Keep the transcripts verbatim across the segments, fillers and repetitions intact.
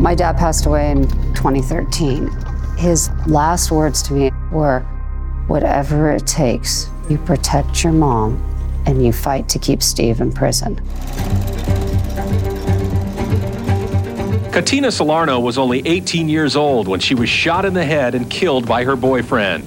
My dad passed away in twenty thirteen. His last words to me were, whatever it takes, you protect your mom and you fight to keep Steve in prison. Katina Salarno was only eighteen years old when she was shot in the head and killed by her boyfriend.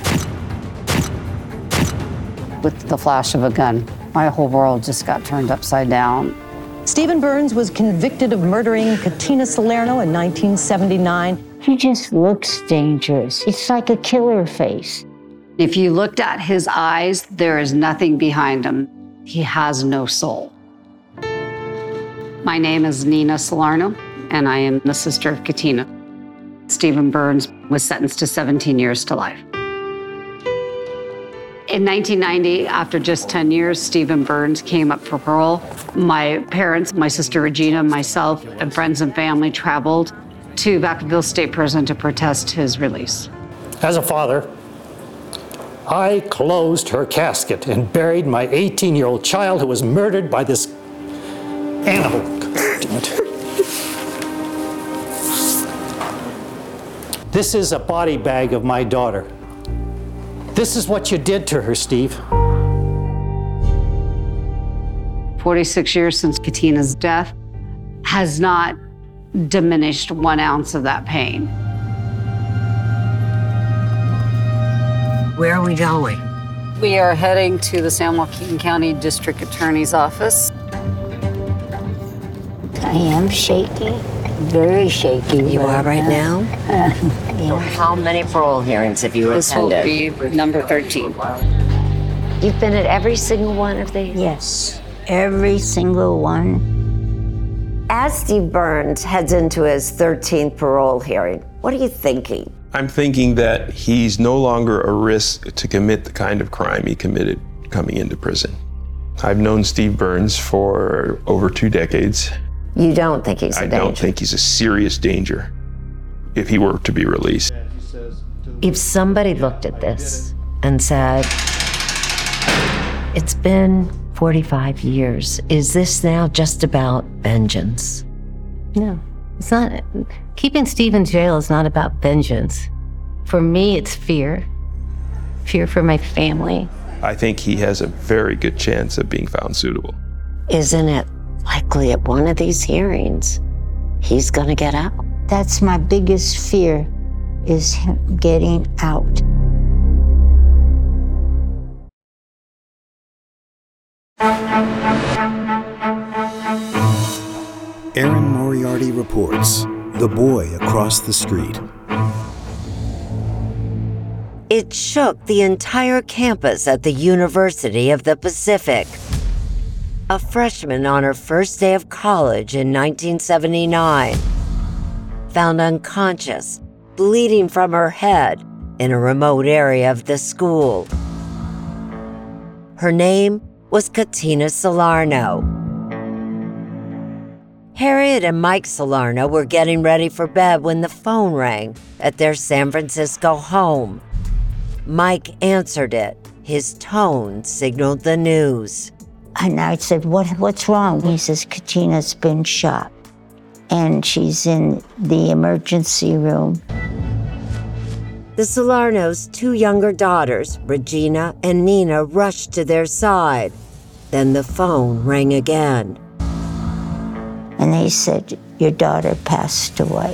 With the flash of a gun, my whole world just got turned upside down. Stephen Burns was convicted of murdering Katina Salarno in nineteen seventy-nine. He just looks dangerous. It's like a killer face. If you looked at his eyes, there is nothing behind him. He has no soul. My name is Nina Salarno, and I am the sister of Katina. Stephen Burns was sentenced to seventeen years to life. In nineteen ninety, after just ten years, Stephen Burns came up for parole. My parents, my sister Regina, myself, and friends and family traveled to Vacaville State Prison to protest his release. As a father, I closed her casket and buried my eighteen-year-old child who was murdered by this animal. This is a body bag of my daughter. This is what you did to her, Steve. forty-six years since Katina's death has not diminished one ounce of that pain. Where are we going? We are heading to the San Joaquin County District Attorney's Office. I am shaky, very shaky. You are right now? Uh, So how many parole hearings have you This will attended? be number thirteen. You've been at every single one of these? yes, every single one. As Steve Burns heads into his thirteenth parole hearing, what are you thinking? I'm thinking that he's no longer a risk to commit the kind of crime he committed coming into prison. I've known Steve Burns for over two decades. You don't think he's a I danger? don't think he's a serious danger if he were to be released. If somebody looked at this and said, it's been forty-five years, is this now just about vengeance? No, it's not. Keeping Steve in jail is not about vengeance. For me, it's fear. Fear for my family. I think he has a very good chance of being found suitable. Isn't it likely at one of these hearings, he's gonna get out? That's my biggest fear, is him getting out. Erin Moriarty reports, The Boy Across the Street. It shook the entire campus at the University of the Pacific. A freshman on her first day of college in nineteen seventy-nine, found unconscious, bleeding from her head in a remote area of the school. Her name was Katina Salarno. Harriet and Mike Salarno were getting ready for bed when the phone rang at their San Francisco home. Mike answered it. His tone signaled the news. And I said, what, what's wrong? He says, Katina's been shot. And she's in the emergency room. The Salarno's two younger daughters, Regina and Nina, rushed to their side. Then the phone rang again. And they said, your daughter passed away.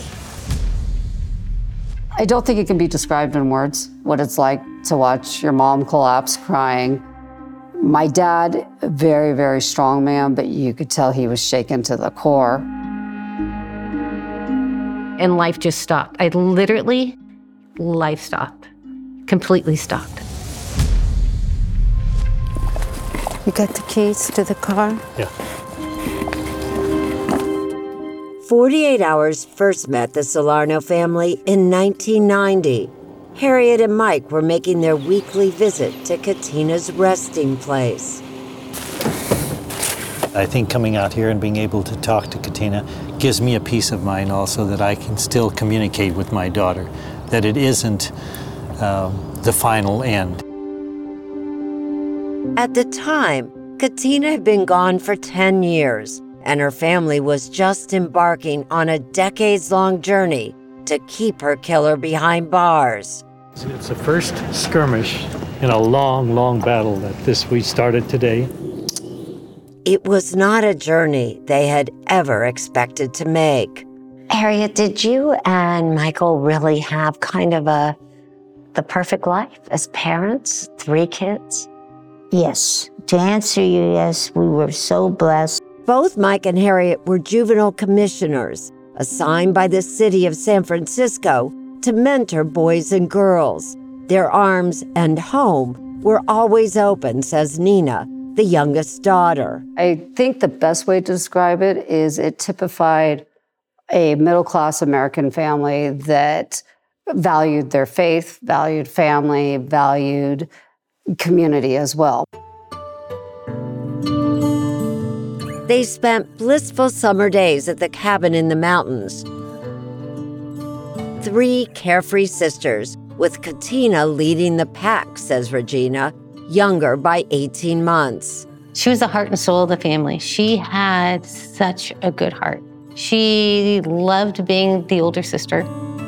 I don't think it can be described in words, what it's like to watch your mom collapse crying. My dad, a very, very strong man, but you could tell he was shaken to the core. And life just stopped. I literally, life stopped. Completely stopped. You got the keys to the car? Yeah. forty-eight Hours first met the Salarno family in nineteen ninety. Harriet and Mike were making their weekly visit to Katina's resting place. I think coming out here and being able to talk to Katina gives me a peace of mind also that I can still communicate with my daughter, that it isn't um, the final end. At the time, Katina had been gone for ten years, and her family was just embarking on a decades-long journey to keep her killer behind bars. It's the first skirmish in a long, long battle that this we started today. It was not a journey they had ever expected to make. Harriet, did you and Michael really have kind of a the perfect life as parents, three kids? Yes. To answer you, yes, we were so blessed. Both Mike and Harriet were juvenile commissioners assigned by the city of San Francisco to mentor boys and girls. Their arms and home were always open, says Nina, the youngest daughter. I think the best way to describe it is it typified a middle-class American family that valued their faith, valued family, valued community as well. They spent blissful summer days at the cabin in the mountains. Three carefree sisters, with Katina leading the pack, says Regina, younger by eighteen months. She was the heart and soul of the family. She had such a good heart. She loved being the older sister.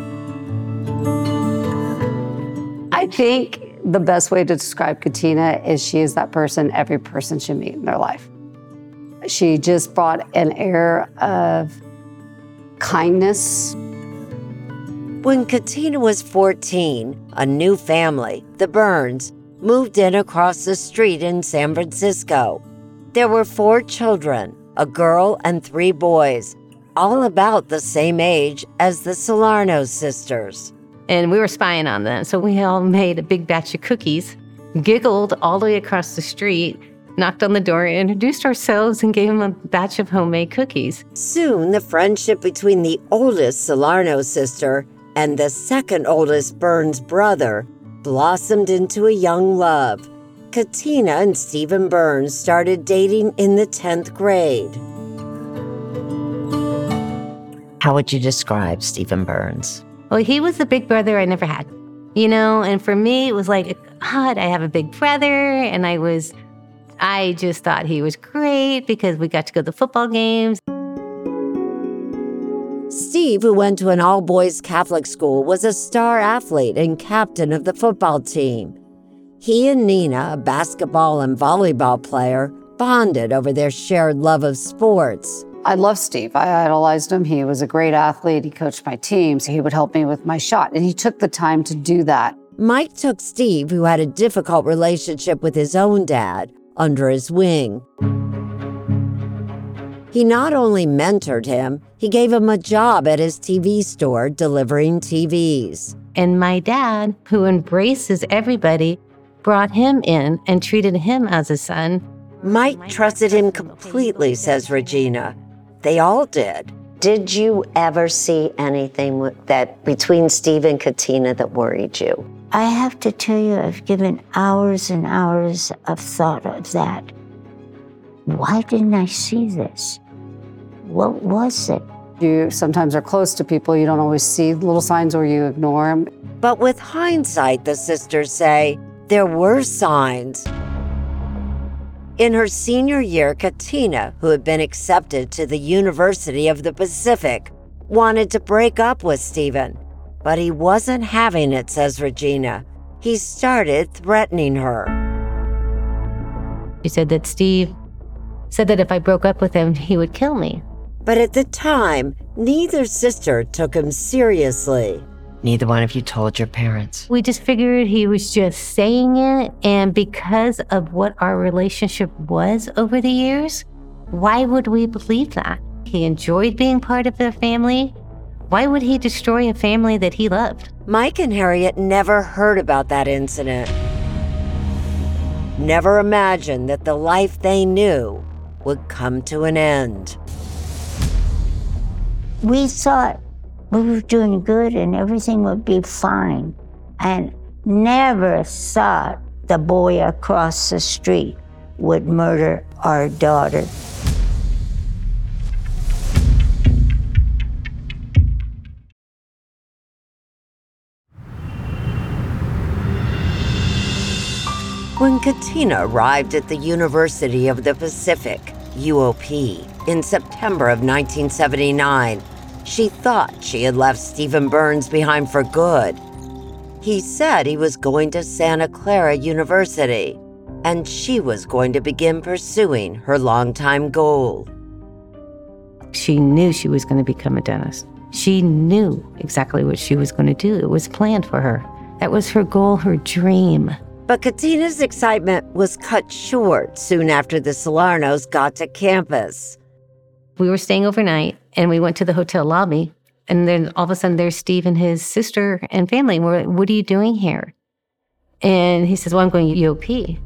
I think the best way to describe Katina is she is that person every person should meet in their life. She just brought an air of kindness. When Katina was fourteen, a new family, the Burns, moved in across the street in San Francisco. There were four children, a girl and three boys, all about the same age as the Salerno sisters. And we were spying on them, so we all made a big batch of cookies, giggled all the way across the street, knocked on the door, introduced ourselves, and gave them a batch of homemade cookies. Soon, the friendship between the oldest Salerno sister and the second oldest Burns brother blossomed into a young love. Katina and Stephen Burns started dating in the tenth grade. How would you describe Stephen Burns? Well, he was the big brother I never had, you know, and for me, it was like, God, I have a big brother, and I was, I just thought he was great because we got to go to the football games. Steve, who went to an all-boys Catholic school, was a star athlete and captain of the football team. He and Nina, a basketball and volleyball player, bonded over their shared love of sports. I love Steve. I idolized him. He was a great athlete. He coached my teams. He would help me with my shot, and he took the time to do that. Mike took Steve, who had a difficult relationship with his own dad, under his wing. He not only mentored him, he gave him a job at his T V store delivering T Vs. And my dad, who embraces everybody, brought him in and treated him as a son. Mike trusted him completely, says Regina. They all did. Did you ever see anything with that between Steve and Katina that worried you? I have to tell you, I've given hours and hours of thought of that. Why didn't I see this? What was it? You sometimes are close to people. You don't always see little signs or you ignore them. But with hindsight, the sisters say, there were signs. In her senior year, Katina, who had been accepted to the University of the Pacific, wanted to break up with Stephen. But he wasn't having it, says Regina. He started threatening her. She said that Steve said that if I broke up with him, he would kill me. But at the time, neither sister took him seriously. Neither one of you told your parents. We just figured he was just saying it, and because of what our relationship was over the years, why would we believe that? He enjoyed being part of the family. Why would he destroy a family that he loved? Mike and Harriet never heard about that incident. Never imagined that the life they knew would come to an end. We thought we were doing good and everything would be fine, and never thought the boy across the street would murder our daughter. When Katina arrived at the University of the Pacific, U O P, in September of nineteen seventy-nine. She thought she had left Stephen Burns behind for good. He said he was going to Santa Clara University, and she was going to begin pursuing her longtime goal. She knew she was going to become a dentist. She knew exactly what she was going to do. It was planned for her. That was her goal, her dream. But Katina's excitement was cut short soon after the Salernos got to campus. We were staying overnight, and we went to the hotel lobby, and then all of a sudden there's Steve and his sister and family. And we're like, what are you doing here? And he says, well, I'm going to U O P.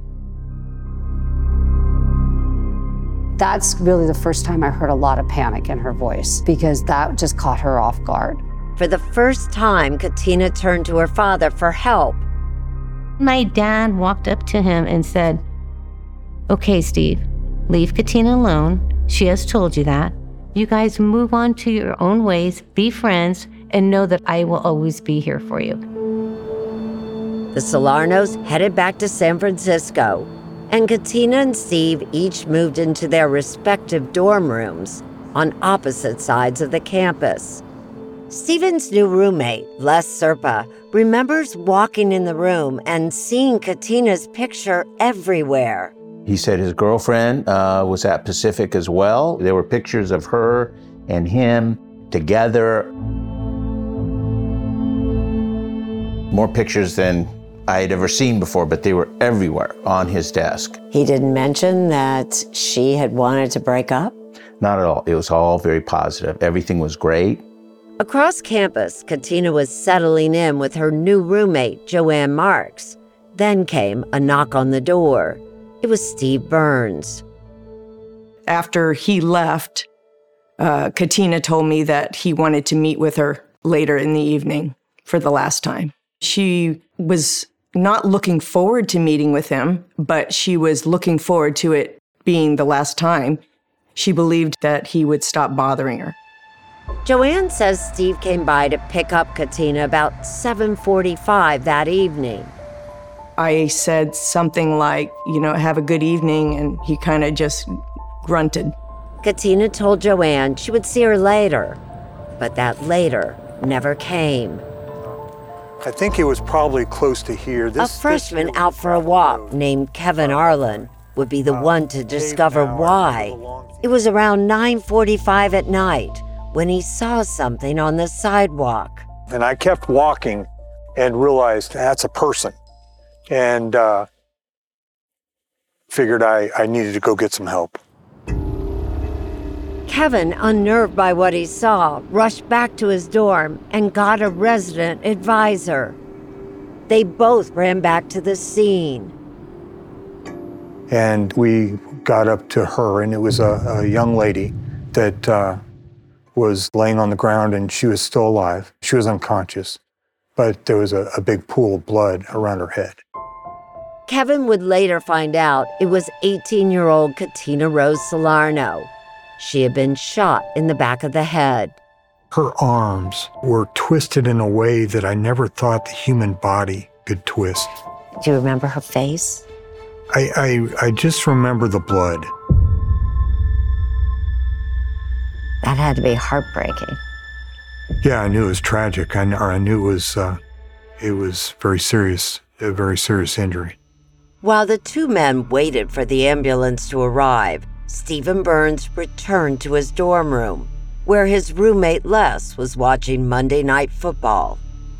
That's really the first time I heard a lot of panic in her voice, because that just caught her off guard. For the first time, Katina turned to her father for help. My dad walked up to him and said, okay, Steve, leave Katina alone. She has told you that. You guys move on to your own ways, be friends, and know that I will always be here for you. The Salernos headed back to San Francisco, and Katina and Steve each moved into their respective dorm rooms on opposite sides of the campus. Stephen's new roommate, Les Serpa, remembers walking in the room and seeing Katina's picture everywhere. He said his girlfriend uh, was at Pacific as well. There were pictures of her and him together. More pictures than I had ever seen before, but they were everywhere on his desk. He didn't mention that she had wanted to break up? Not at all. It was all very positive. Everything was great. Across campus, Katina was settling in with her new roommate, Joanne Marks. Then came a knock on the door. It was Steve Burns. After he left, uh, Katina told me that he wanted to meet with her later in the evening for the last time. She was not looking forward to meeting with him, but she was looking forward to it being the last time. She believed that he would stop bothering her. Joanne says Steve came by to pick up Katina about seven forty-five that evening. I said something like, you know, have a good evening, and he kind of just grunted. Katina told Joanne she would see her later, but that later never came. I think it was probably close to here. This, a freshman this out for a walk named Kevin Arlen would be the uh, one to discover why. It was around nine forty-five at night when he saw something on the sidewalk. And I kept walking and realized that's a person. And uh, figured I, I needed to go get some help. Kevin, unnerved by what he saw, rushed back to his dorm and got a resident advisor. They both ran back to the scene. And we got up to her, and it was a, a young lady that uh, was laying on the ground, and she was still alive. She was unconscious, but there was a, a big pool of blood around her head. Kevin would later find out it was eighteen-year-old Katina Rose Salerno. She had been shot in the back of the head. Her arms were twisted in a way that I never thought the human body could twist. Do you remember her face? I, I, I just remember the blood. That had to be heartbreaking. Yeah, I knew it was tragic. I, I knew it was, uh, it was very serious, a very serious injury. While the two men waited for the ambulance to arrive, Stephen Burns returned to his dorm room, where his roommate Les was watching Monday Night Football.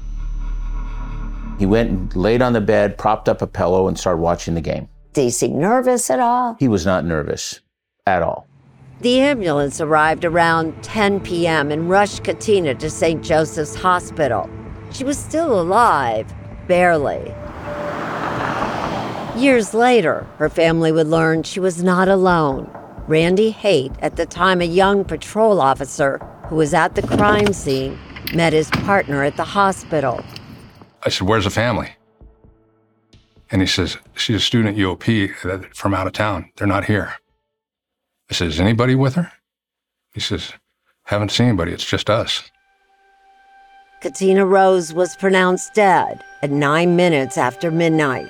He went and laid on the bed, propped up a pillow, and started watching the game. Did he seem nervous at all? He was not nervous at all. The ambulance arrived around ten p.m. and rushed Katina to Saint Joseph's Hospital. She was still alive, barely. Years later, her family would learn she was not alone. Randy Haight, at the time a young patrol officer who was at the crime scene, met his partner at the hospital. I said, where's the family? And he says, she's a student at U O P from out of town. They're not here. I said, is anybody with her? He says, haven't seen anybody, it's just us. Katina Rose was pronounced dead at nine minutes after midnight.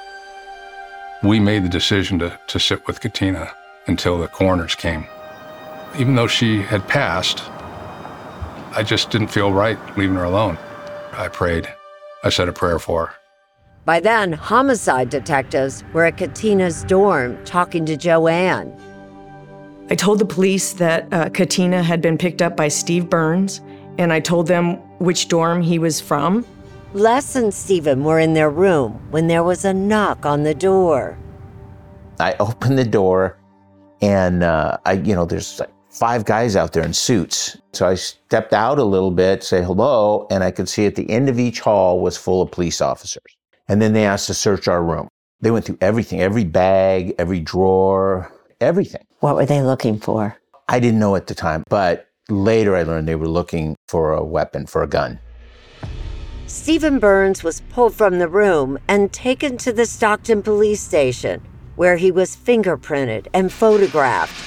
We made the decision to, to sit with Katina until the coroners came. Even though she had passed, I just didn't feel right leaving her alone. I prayed. I said a prayer for her. By then, homicide detectives were at Katina's dorm talking to Joanne. I told the police that uh, Katina had been picked up by Steve Burns, and I told them which dorm he was from. Les and Stephen were in their room when there was a knock on the door. I opened the door, and uh, I, you know, there's like five guys out there in suits. So I stepped out a little bit, say hello, and I could see at the end of each hall was full of police officers. And then they asked to search our room. They went through everything, every bag, every drawer, everything. What were they looking for? I didn't know at the time, but later I learned they were looking for a weapon, for a gun. Stephen Burns was pulled from the room and taken to the Stockton police station, where he was fingerprinted and photographed.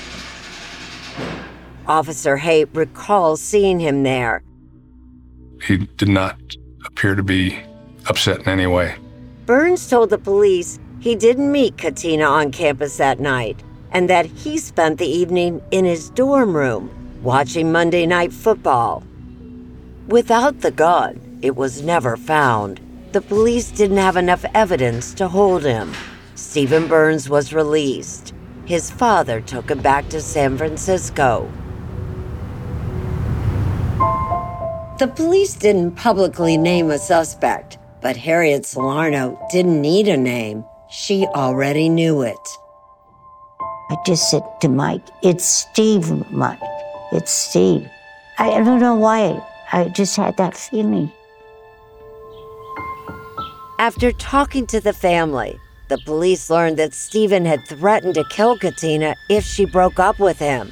Officer Haight recalls seeing him there. He did not appear to be upset in any way. Burns told the police he didn't meet Katina on campus that night, and that he spent the evening in his dorm room watching Monday Night Football. Without the gun, it was never found. The police didn't have enough evidence to hold him. Stephen Burns was released. His father took him back to San Francisco. The police didn't publicly name a suspect, but Harriet Salerno didn't need a name. She already knew it. I just said to Mike, it's Steve, Mike. It's Steve. I, I don't know why. I just had that feeling. After talking to the family, the police learned that Stephen had threatened to kill Katina if she broke up with him.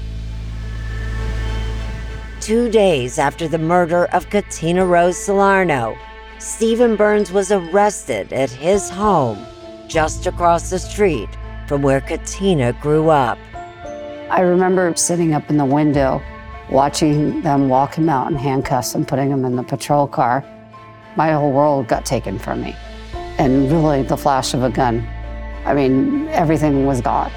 Two days after the murder of Katina Rose Salerno, Stephen Burns was arrested at his home just across the street from where Katina grew up. I remember sitting up in the window, watching them walk him out in handcuffs and putting him in the patrol car. My whole world got taken from me. And really, the flash of a gun. I mean, everything was gone.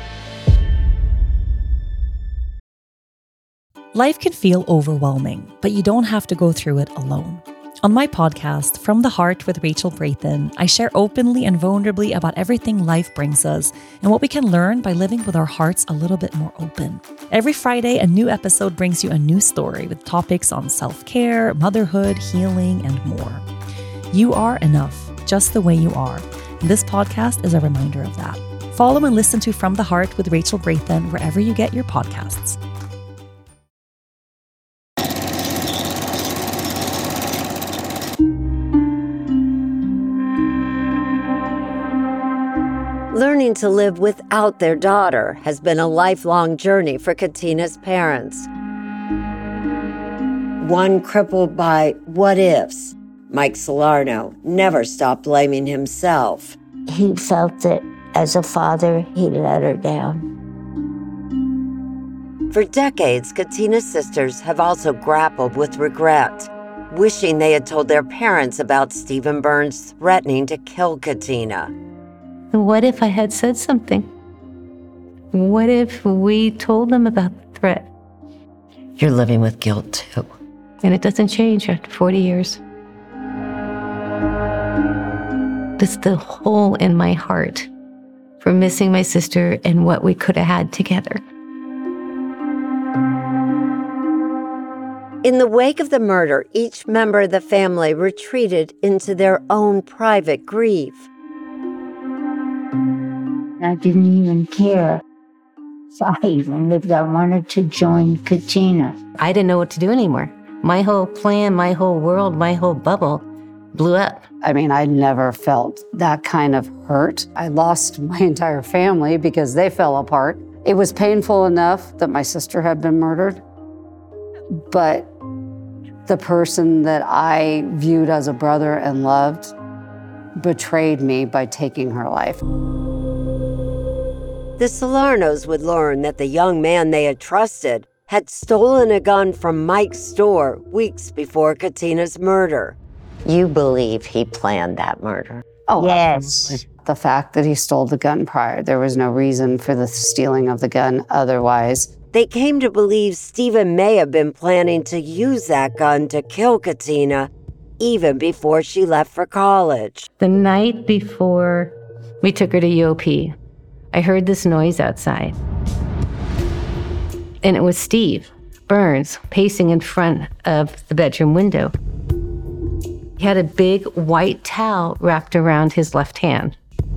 Life can feel overwhelming, but you don't have to go through it alone. On my podcast, From the Heart with Rachel Brathen, I share openly and vulnerably about everything life brings us and what we can learn by living with our hearts a little bit more open. Every Friday, a new episode brings you a new story with topics on self-care, motherhood, healing, and more. You are enough, just the way you are. And this podcast is a reminder of that. Follow and listen to From the Heart with Rachel Brathen wherever you get your podcasts. Learning to live without their daughter has been a lifelong journey for Katina's parents. One crippled by what-ifs, Mike Salerno never stopped blaming himself. He felt that as a father, he let her down. For decades, Katina's sisters have also grappled with regret, wishing they had told their parents about Stephen Burns threatening to kill Katina. What if I had said something? What if we told them about the threat? You're living with guilt, too. And it doesn't change after forty years. That's the hole in my heart for missing my sister and what we could have had together. In the wake of the murder, each member of the family retreated into their own private grief. I didn't even care if I even lived. I wanted to join Katina. I didn't know what to do anymore. My whole plan, my whole world, my whole bubble blew up. I mean, I never felt that kind of hurt. I lost my entire family because they fell apart. It was painful enough that my sister had been murdered, but the person that I viewed as a brother and loved betrayed me by taking her life. The Salernos would learn that the young man they had trusted had stolen a gun from Mike's store weeks before Katina's murder. You believe he planned that murder? Oh, yes. Absolutely. The fact that he stole the gun prior, there was no reason for the stealing of the gun otherwise. They came to believe Stephen may have been planning to use that gun to kill Katina even before she left for college. The night before we took her to U O P, I heard this noise outside. And it was Steve Burns pacing in front of the bedroom window. He had a big white towel wrapped around his left hand.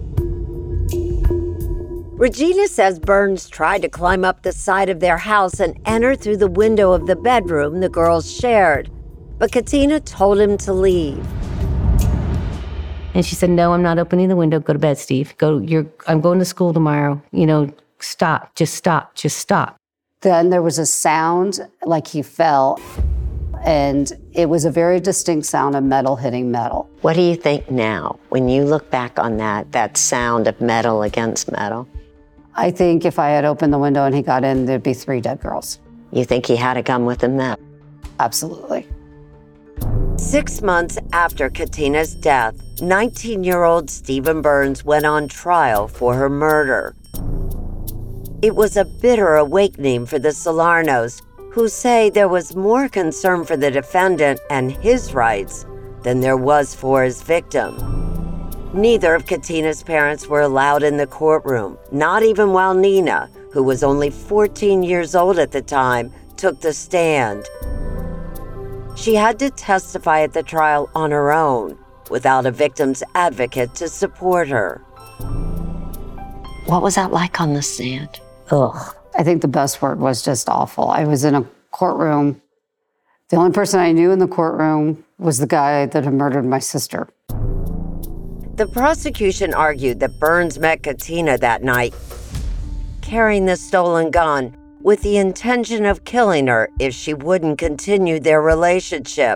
Regina says Burns tried to climb up the side of their house and enter through the window of the bedroom the girls shared, but Katina told him to leave. And she said, "No, I'm not opening the window. Go to bed, Steve. Go. You're. I'm going to school tomorrow. You know, stop. Just stop. Just stop." Then there was a sound like he fell, and it was a very distinct sound of metal hitting metal. What do you think now, when you look back on that, that sound of metal against metal? I think if I had opened the window and he got in, there'd be three dead girls. You think he had a gun with him then? Absolutely. Six months after Katina's death, nineteen-year-old Stephen Burns went on trial for her murder. It was a bitter awakening for the Salernos, who say there was more concern for the defendant and his rights than there was for his victim. Neither of Katina's parents were allowed in the courtroom, not even while Nina, who was only fourteen years old at the time, took the stand. She had to testify at the trial on her own, without a victim's advocate to support her. What was that like on the stand? Ugh. I think the best word was just awful. I was in a courtroom. The only person I knew in the courtroom was the guy that had murdered my sister. The prosecution argued that Burns met Katina that night, carrying the stolen gun, with the intention of killing her if she wouldn't continue their relationship.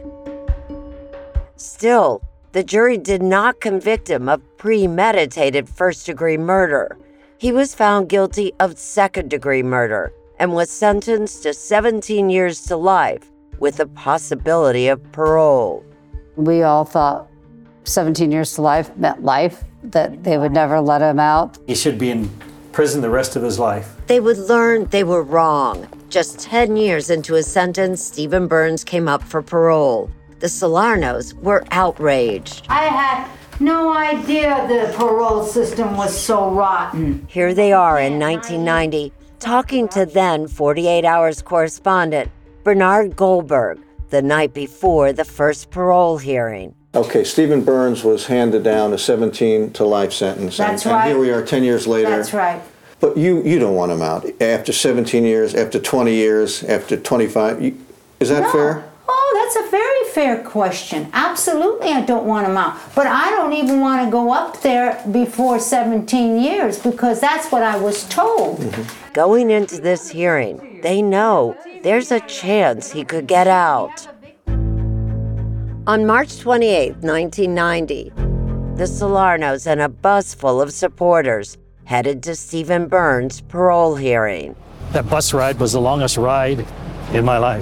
Still, the jury did not convict him of premeditated first-degree murder. He was found guilty of second-degree murder and was sentenced to seventeen years to life with the possibility of parole. We all thought seventeen years to life meant life, that they would never let him out. He should be in prison the rest of his life. They would learn they were wrong. Just ten years into his sentence, Stephen Burns came up for parole. The Salernos were outraged. I had no idea the parole system was so rotten. Here they are in nineteen ninety, talking to then forty-eight hours correspondent Bernard Goldberg the night before the first parole hearing. Okay, Stephen Burns was handed down a seventeen to life sentence. That's and, right. And here we are ten years later. That's right. But you, you don't want him out. After seventeen years, after twenty years, after twenty-five, you, is that No. fair? Oh, that's a very fair question. Absolutely, I don't want him out. But I don't even want to go up there before seventeen years because that's what I was told. Mm-hmm. Going into this hearing, they know there's a chance he could get out. On March twenty-eighth, nineteen ninety, the Salernos and a bus full of supporters headed to Stephen Burns' parole hearing. That bus ride was the longest ride in my life.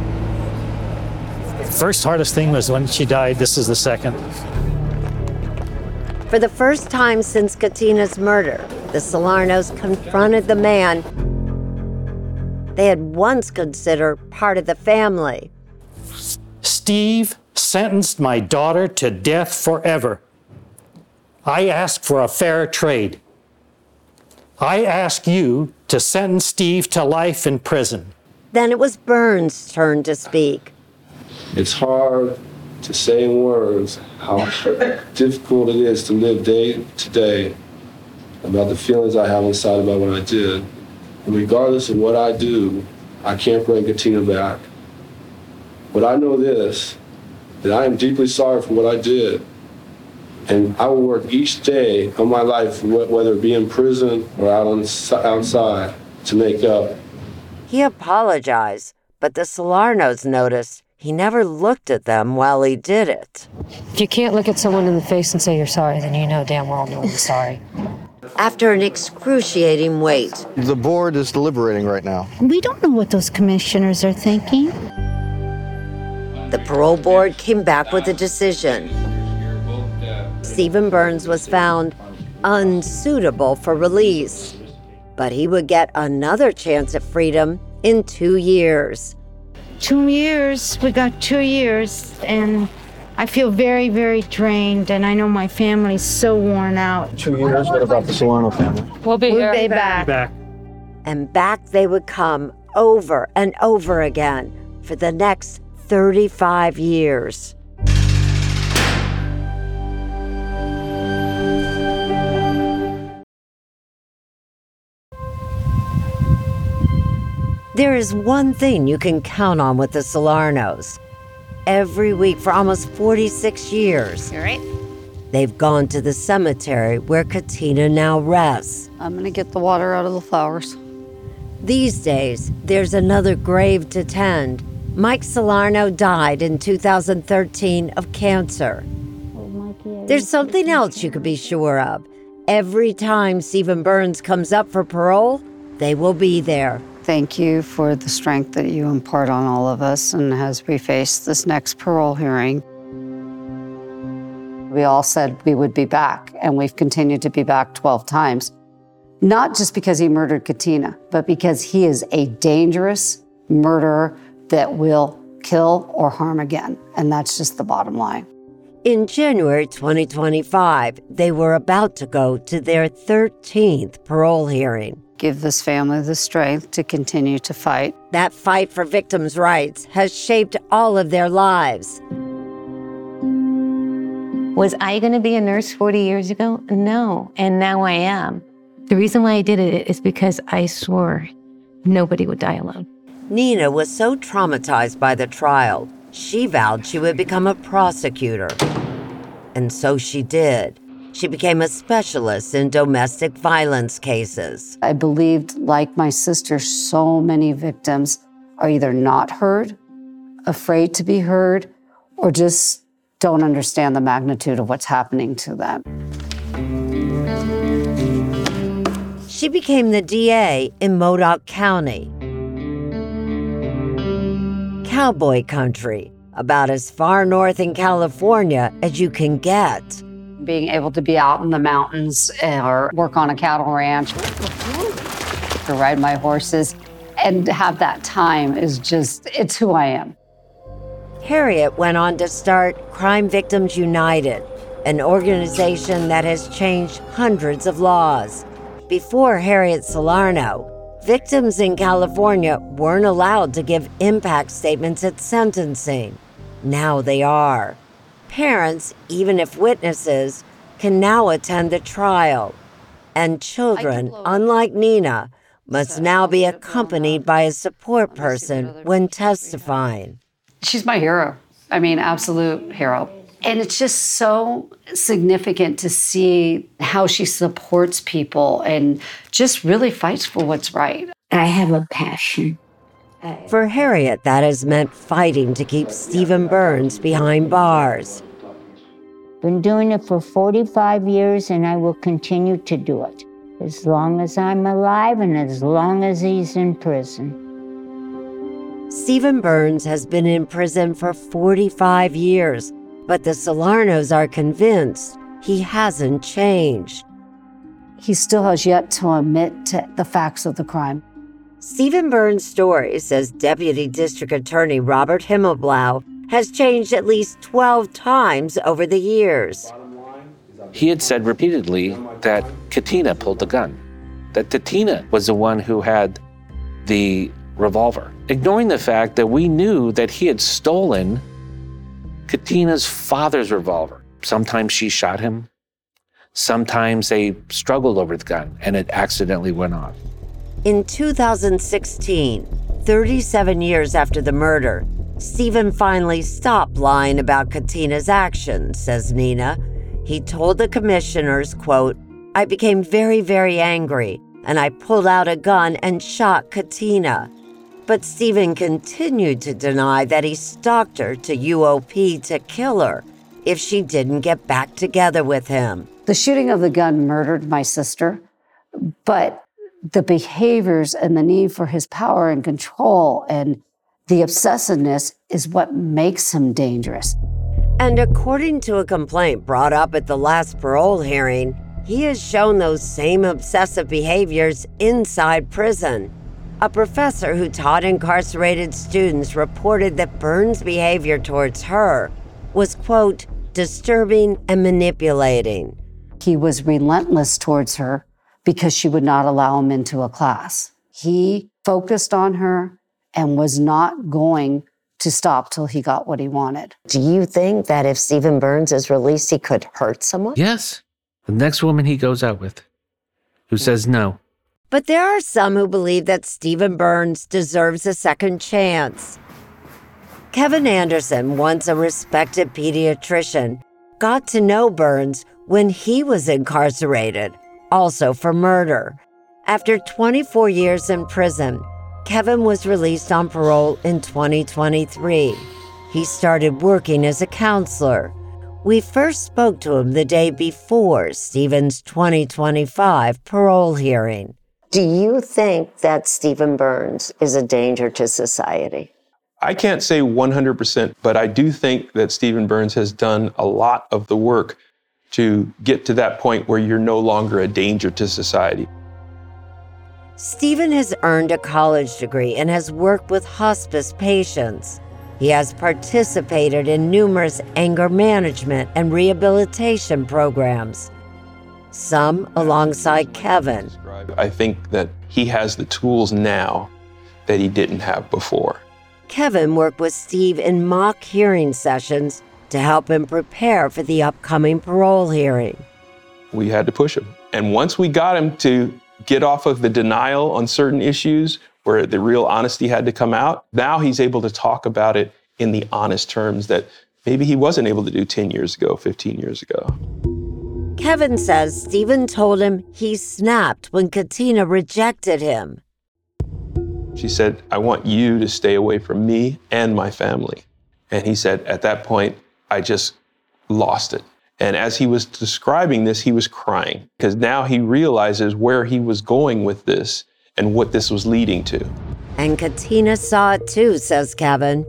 The first hardest thing was when she died. This is the second. For the first time since Katina's murder, the Salernos confronted the man they had once considered part of the family. Steve sentenced my daughter to death forever. I ask for a fair trade. I ask you to sentence Steve to life in prison. Then it was Burns' turn to speak. It's hard to say in words how difficult it is to live day to day about the feelings I have inside about what I did. And regardless of what I do, I can't bring Katina back. But I know this, that I am deeply sorry for what I did. And I will work each day of my life, whether it be in prison or out on, outside, to make up. He apologized, but the Salernos noticed he never looked at them while he did it. If you can't look at someone in the face and say you're sorry, then you know damn well no one's sorry. After an excruciating wait, The board is deliberating right now. We don't know what those commissioners are thinking. the parole board came back with a decision. Stephen Burns was found unsuitable for release. but he would get another chance at freedom in two years. Two years, we got two years, and I feel very, very drained, and I know my family's so worn out. Two years, what about the Salerno family? We'll be We'll here. be back. Back. And back they would come over and over again for the next thirty-five years. There is one thing you can count on with the Salernos. Every week for almost forty-six years, All right. they've gone to the cemetery where Katina now rests. I'm going to get the water out of the flowers. These days, there's another grave to tend. Mike Salerno died in two thousand thirteen of cancer. There's something else you could be sure of. Every time Stephen Burns comes up for parole, they will be there. Thank you for the strength that you impart on all of us, and as we face this next parole hearing, we all said we would be back, and we've continued to be back twelve times. Not just because he murdered Katina, but because he is a dangerous murderer that will kill or harm again, and that's just the bottom line. In January twenty twenty-five, they were about to go to their thirteenth parole hearing. Give this family the strength to continue to fight. That fight for victims' rights has shaped all of their lives. Was I going to be a nurse forty years ago? No, and now I am. The reason why I did it is because I swore nobody would die alone. Nina was so traumatized by the trial, she vowed she would become a prosecutor. And so she did. She became a specialist in domestic violence cases. I believed, like my sister, so many victims are either not heard, afraid to be heard, or just don't understand the magnitude of what's happening to them. She became the D A in Modoc County. Cowboy country, about as far north in California as you can get. Being able to be out in the mountains or work on a cattle ranch, to ride my horses, and have that time is just, it's who I am. Harriet went on to start Crime Victims United, an organization that has changed hundreds of laws. Before Harriet Salerno, victims in California weren't allowed to give impact statements at sentencing. Now they are. Parents, even if witnesses, can now attend the trial. And children, unlike Nina, must now be accompanied by a support person when testifying. She's my hero. I mean, absolute hero. And it's just so significant to see how she supports people and just really fights for what's right. I have a passion. For Harriet, that has meant fighting to keep Stephen Burns behind bars. Been doing it for forty-five years, and I will continue to do it as long as I'm alive and as long as he's in prison. Stephen Burns has been in prison for forty-five years, but the Salernos are convinced he hasn't changed. He still has yet to admit to the facts of the crime. Stephen Burns' story, says Deputy District Attorney Robert Himmelblau, has changed at least twelve times over the years. He had said repeatedly that Katina pulled the gun, that Katina was the one who had the revolver, ignoring the fact that we knew that he had stolen Katina's father's revolver. Sometimes she shot him. Sometimes they struggled over the gun and it accidentally went off. In two thousand sixteen, thirty-seven years after the murder, Stephen finally stopped lying about Katina's actions, says Nina. He told the commissioners, quote, "I became very, very angry, and I pulled out a gun and shot Katina." But Stephen continued to deny that he stalked her to U O P to kill her if she didn't get back together with him. The shooting of the gun murdered my sister, but the behaviors and the need for his power and control and the obsessiveness is what makes him dangerous. And according to a complaint brought up at the last parole hearing, he has shown those same obsessive behaviors inside prison. A professor who taught incarcerated students reported that Burns' behavior towards her was, quote, disturbing and manipulating. He was relentless towards her because she would not allow him into a class. He focused on her and was not going to stop till he got what he wanted. Do you think that if Stephen Burns is released, he could hurt someone? Yes. The next woman he goes out with, who says no. But there are some who believe that Stephen Burns deserves a second chance. Kevin Anderson, once a respected pediatrician, got to know Burns when he was incarcerated, also for murder. After twenty-four years in prison, Kevin was released on parole in twenty twenty-three. He started working as a counselor. We first spoke to him the day before Stephen's twenty twenty-five parole hearing. Do you think that Stephen Burns is a danger to society? I can't say one hundred percent, but I do think that Stephen Burns has done a lot of the work to get to that point where you're no longer a danger to society. Stephen has earned a college degree and has worked with hospice patients. He has participated in numerous anger management and rehabilitation programs, some alongside Kevin. I think that he has the tools now that he didn't have before. Kevin worked with Steve in mock hearing sessions to help him prepare for the upcoming parole hearing. We had to push him. And once we got him to get off of the denial on certain issues where the real honesty had to come out, now he's able to talk about it in the honest terms that maybe he wasn't able to do ten years ago, fifteen years ago. Kevin says Stephen told him he snapped when Katina rejected him. She said, I want you to stay away from me and my family. And he said, at that point, I just lost it. And as he was describing this, he was crying because now he realizes where he was going with this and what this was leading to. And Katina saw it too, says Kevin.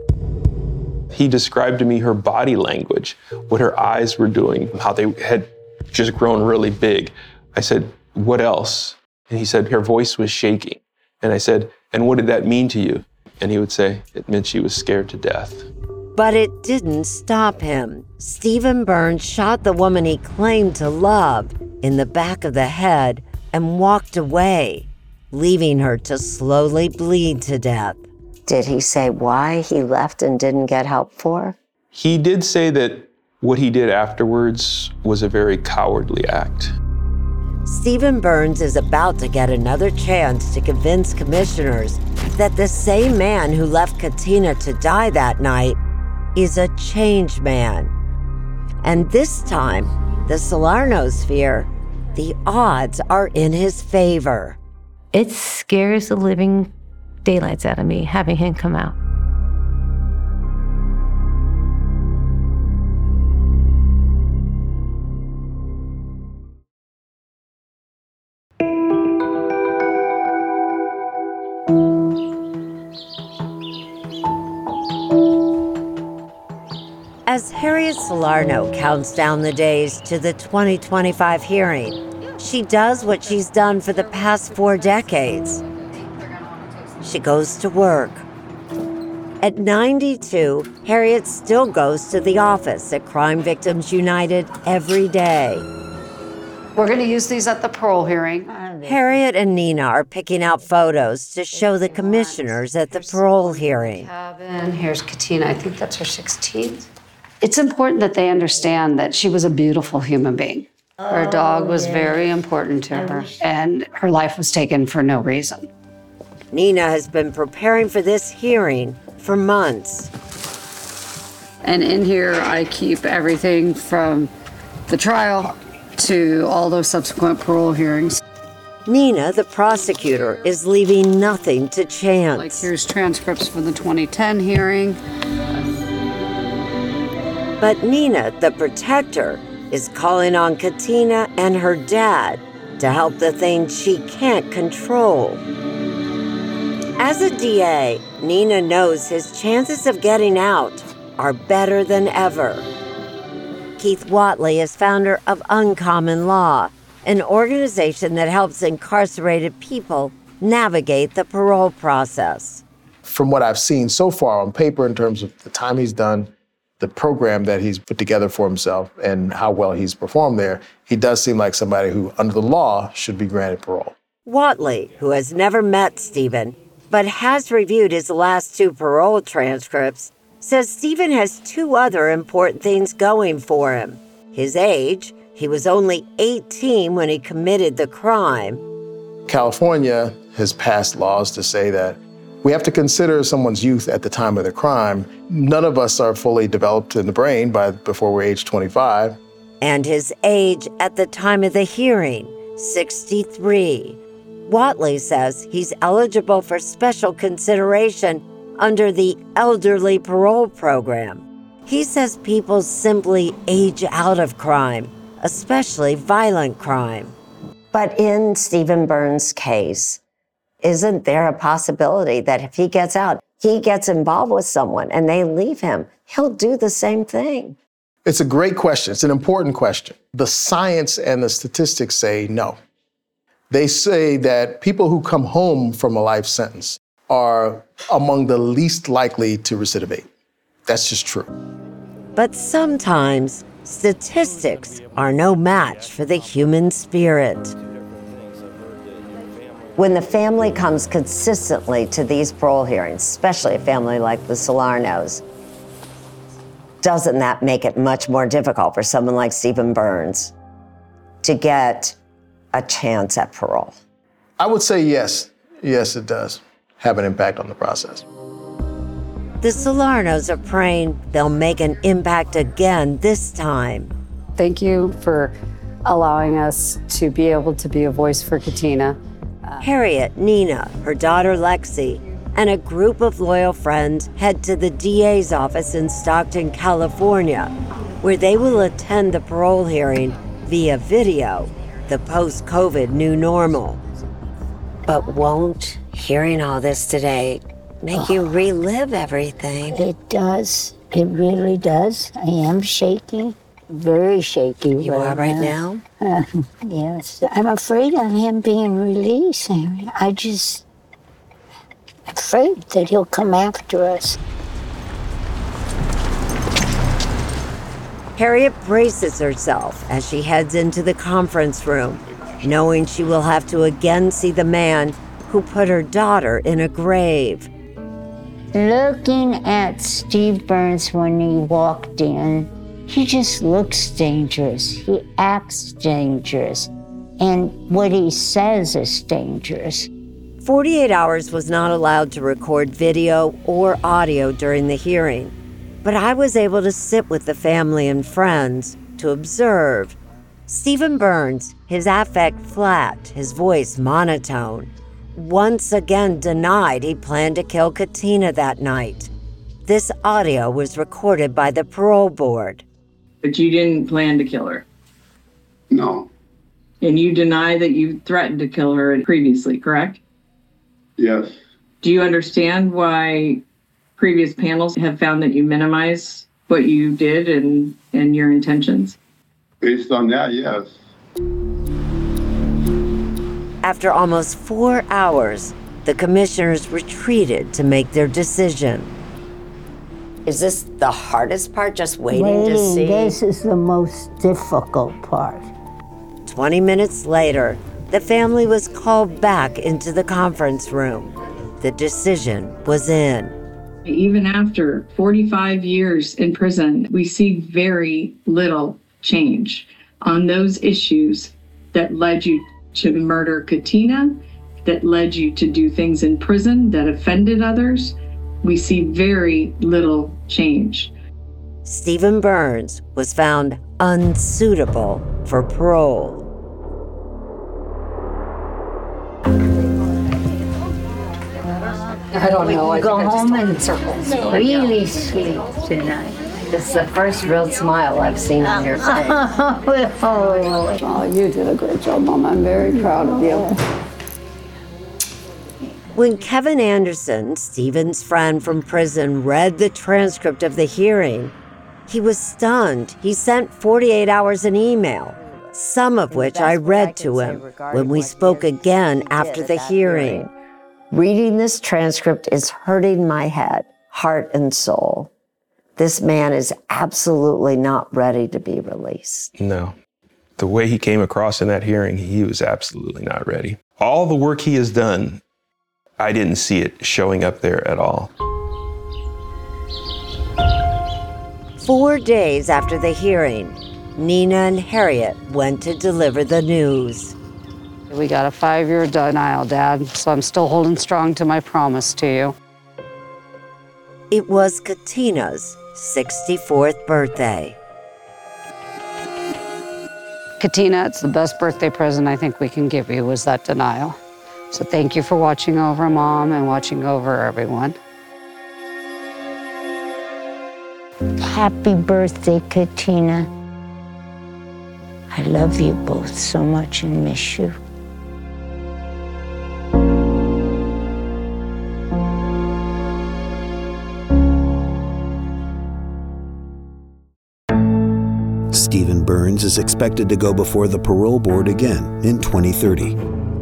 He described to me her body language, what her eyes were doing, how they had just grown really big. I said, what else? And he said, her voice was shaking. And I said, and what did that mean to you? And he would say, it meant she was scared to death. But it didn't stop him. Stephen Burns shot the woman he claimed to love in the back of the head and walked away, leaving her to slowly bleed to death. Did he say why he left and didn't get help for her? He did say that what he did afterwards was a very cowardly act. Stephen Burns is about to get another chance to convince commissioners that the same man who left Katina to die that night is a changed man. And this time, the Salernos fear the odds are in his favor. It scares the living daylights out of me having him come out. As Harriet Salerno counts down the days to the twenty twenty-five hearing, she does what she's done for the past four decades. She goes to work. At ninety-two, Harriet still goes to the office at Crime Victims United every day. We're going to use these at the parole hearing. Harriet and Nina are picking out photos to show the commissioners at the parole hearing. And here's Katina. I think that's her sixteenth. It's important that they understand that she was a beautiful human being. Her dog was very important to her, and her life was taken for no reason. Nina has been preparing for this hearing for months. And in here, I keep everything from the trial to all those subsequent parole hearings. Nina, the prosecutor, is leaving nothing to chance. Like here's transcripts from the twenty ten hearing. But Nina, the protector, is calling on Katina and her dad to help the things she can't control. As a D A, Nina knows his chances of getting out are better than ever. Keith Watley is founder of Uncommon Law. an organization that helps incarcerated people navigate the parole process. From what I've seen so far on paper in terms of the time he's done, the program that he's put together for himself, and how well he's performed there, he does seem like somebody who, under the law, should be granted parole. Whatley, who has never met Stephen, but has reviewed his last two parole transcripts, says Stephen has two other important things going for him. His age, he was only eighteen when he committed the crime. California has passed laws to say that we have to consider someone's youth at the time of the crime. None of us are fully developed in the brain by before we're age twenty-five. And his age at the time of the hearing, sixty-three. Whatley says he's eligible for special consideration under the elderly parole program. He says people simply age out of crime, especially violent crime. But in Stephen Burns' case, isn't there a possibility that if he gets out, he gets involved with someone and they leave him, he'll do the same thing? It's a great question. It's an important question. The science and the statistics say no. They say that people who come home from a life sentence are among the least likely to recidivate. That's just true. But sometimes statistics are no match for the human spirit. When the family comes consistently to these parole hearings, especially a family like the Salernos, doesn't that make it much more difficult for someone like Stephen Burns to get a chance at parole? I would say yes. Yes, it does have an impact on the process. The Salernos are praying they'll make an impact again this time. Thank you for allowing us to be able to be a voice for Katina. Harriet, Nina, her daughter Lexi, and a group of loyal friends head to the D A's office in Stockton, California, where they will attend the parole hearing via video, the post-COVID new normal. But won't hearing all this today make you relive everything? It does. It really does. I am shaky, very shaky. You are right now? Uh, yes. I'm afraid of him being released. I just afraid that he'll come after us. Harriet braces herself as she heads into the conference room, knowing she will have to again see the man who put her daughter in a grave. Looking at Steve Burns when he walked in, he just looks dangerous. He acts dangerous. And what he says is dangerous. forty-eight hours was not allowed to record video or audio during the hearing, but I was able to sit with the family and friends to observe. Stephen Burns, his affect flat, his voice monotone, once again denied he planned to kill Katina that night. This audio was recorded by the parole board. But you didn't plan to kill her? No. And you deny that you threatened to kill her previously, correct? Yes. Do you understand why previous panels have found that you minimize what you did and, and your intentions? Based on that, yes. After almost four hours, the commissioners retreated to make their decision. Is this the hardest part, just waiting, waiting to see? This is the most difficult part. Twenty minutes later, the family was called back into the conference room. The decision was in. Even after forty-five years in prison, we see very little change on those issues that led you to murder Katina, that led you to do things in prison that offended others. We see very little change. Stephen Burns was found unsuitable for parole. I don't know. I Go think I just home talked in and circles. really sleep tonight. This is the first real smile I've seen on your face. oh, oh, you did a great job, Mom. I'm very proud of you. When Kevin Anderson, Stephen's friend from prison, read the transcript of the hearing, he was stunned. He sent forty-eight hours an email. some of which I read to him when we spoke again after the hearing. Reading this transcript is hurting my head, heart, and soul. This man is absolutely not ready to be released. No. The way he came across in that hearing, he was absolutely not ready. All the work he has done, I didn't see it showing up there at all. Four days after the hearing, Nina and Harriet went to deliver the news. We got a five-year denial, Dad, so I'm still holding strong to my promise to you. It was Katina's sixty-fourth birthday. Katina, it's the best birthday present I think we can give you was that denial. So thank you for watching over Mom and watching over everyone. Happy birthday, Katina. I love you both so much and miss you. Stephen Burns is expected to go before the parole board again in twenty thirty.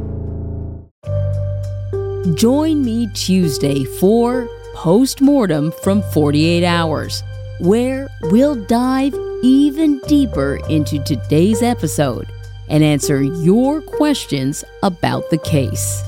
Join me Tuesday for Postmortem from forty-eight hours, where we'll dive even deeper into today's episode and answer your questions about the case.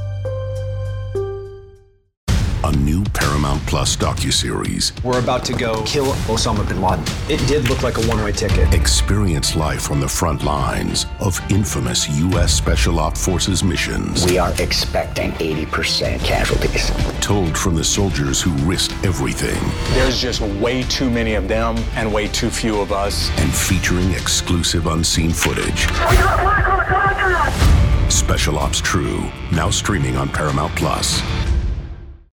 A new Paramount Plus docuseries. We're about to go kill Osama bin Laden. It did look like a one-way ticket. Experience life on the front lines of infamous U S Special Ops Forces missions. We are expecting eighty percent casualties. Told from the soldiers who risked everything. There's just way too many of them and way too few of us. And featuring exclusive unseen footage. Special Ops True, now streaming on Paramount Plus.